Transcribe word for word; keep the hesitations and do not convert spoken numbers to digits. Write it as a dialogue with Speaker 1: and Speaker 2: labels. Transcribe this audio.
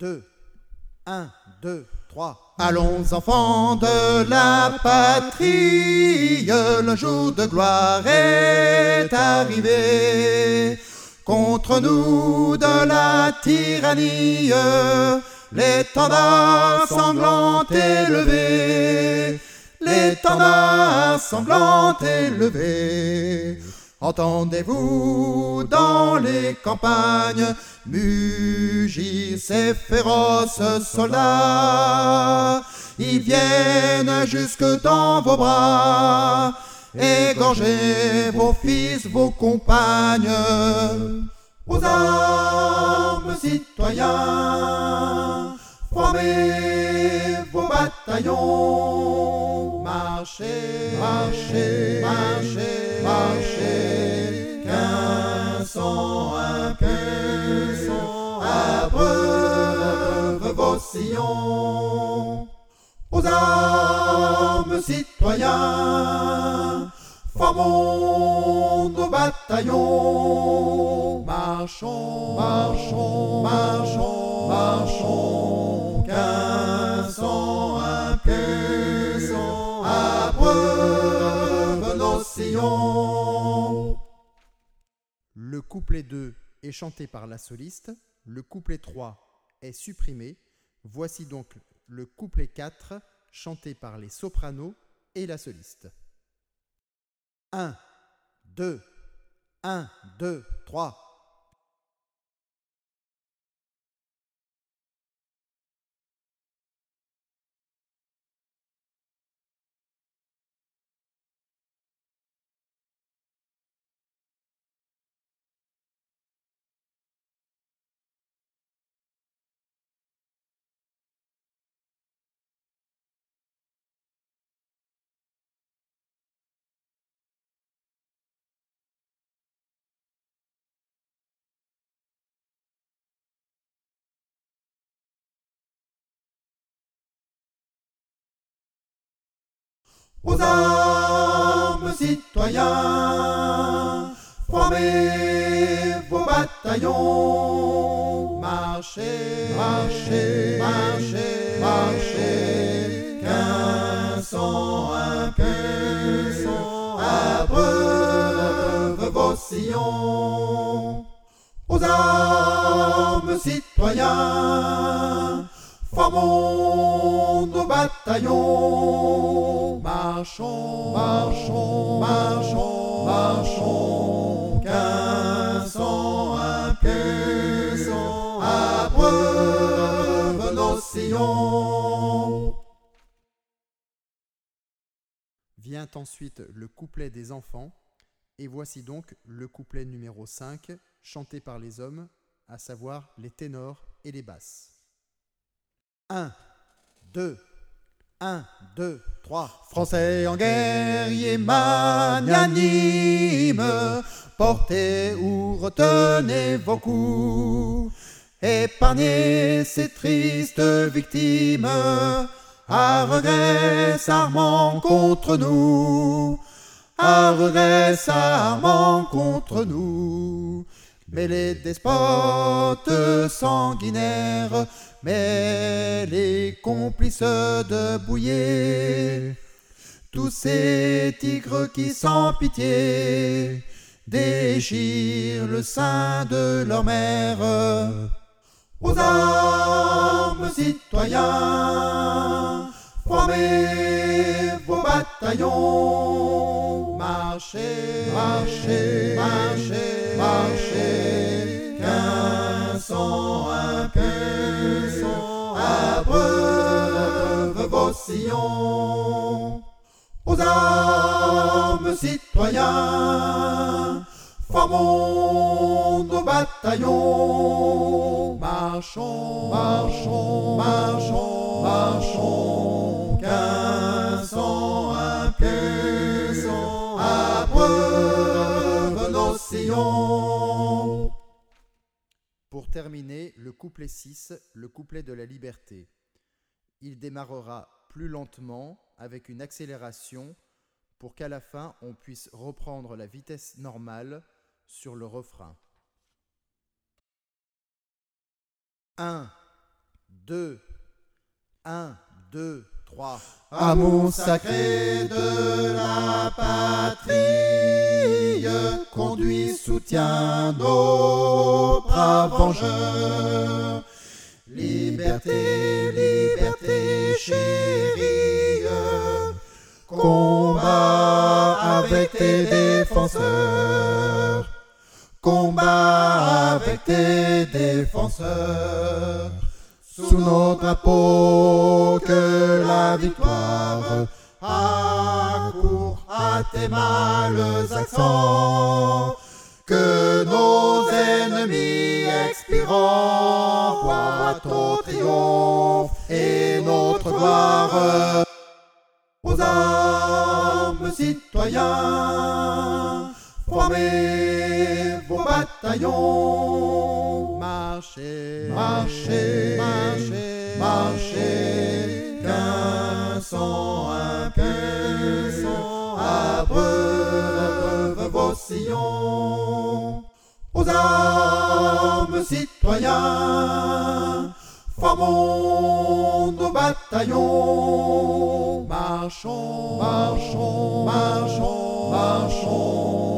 Speaker 1: deux, un, deux, trois.
Speaker 2: Allons enfants de la patrie, le jour de gloire est arrivé. Contre nous de la tyrannie, l'étendard sanglant élevé, l'étendard sanglant élevé. Entendez-vous dans les campagnes mugir ces féroces soldats? Ils viennent jusque dans vos bras, égorger vos fils, vos compagnes. Aux armes, citoyens, formez vos bataillons. Marchez, marchez, marchez, marchez, qu'un sang impur abreuve vos sillons. Aux armes, citoyens, formons nos bataillons. Marchons, marchons, marchons, marchons, qu'un sang impur abreuve nos sillons.
Speaker 1: Le couplet deux est chanté par la soliste, le couplet trois est supprimé. Voici donc le couplet quatre chanté par les sopranos et la soliste. un, deux, un, deux, trois.
Speaker 2: Aux armes, citoyens, formez vos bataillons. Marchez, marchez, marchez, marchez, qu'un sang impur abreuve vos sillons. Aux armes, citoyens, formons nos bataillons. Marchons, marchons, marchons, marchons, qu'un sang impur abreuve nos sillons.
Speaker 1: Vient ensuite le couplet des enfants, et voici donc le couplet numéro cinq, chanté par les hommes, à savoir les ténors et les basses. un, deux, un, deux, trois.
Speaker 2: Français en guerrier magnanime, portez ou retenez vos coups, épargnez ces tristes victimes, à regret s'armant contre nous, à regret s'armant contre nous. Mais les despotes sanguinaires, mais les complices de bouillé, tous ces tigres qui sans pitié déchirent le sein de leur mère. Aux armes, citoyens, formez vos bataillons. Marchez, marchez, marchez, marchez, qu'un sang impur abreuve vos sillons. Aux armes, citoyens, formons nos bataillons. Marchons, marchons, marchons, marchons, qu'un sang impur abreuve nos sillons.
Speaker 1: Pour terminer, le couplet six, le couplet de la liberté. Il démarrera plus lentement avec une accélération pour qu'à la fin on puisse reprendre la vitesse normale sur le refrain. un, deux. un, deux, trois.
Speaker 2: Amour sacré de la patrie, conduit, soutient nos braves vengeurs. Liberté, liberté chérie, combat avec tes défenseurs, combat avec tes défenseurs. Sous nos drapeaux que la victoire accourt à tes mâles accents, que nos ennemis expirant voient ton triomphe et notre gloire. Aux armes, citoyens, formez vos bataillons.
Speaker 1: Marchez,
Speaker 2: Marchez,
Speaker 1: marchez,
Speaker 2: marchez, qu'un sang impur abreuve vos sillons. Aux armes, citoyens, formons nos bataillons. Marchons, marchons, marchons, marchons.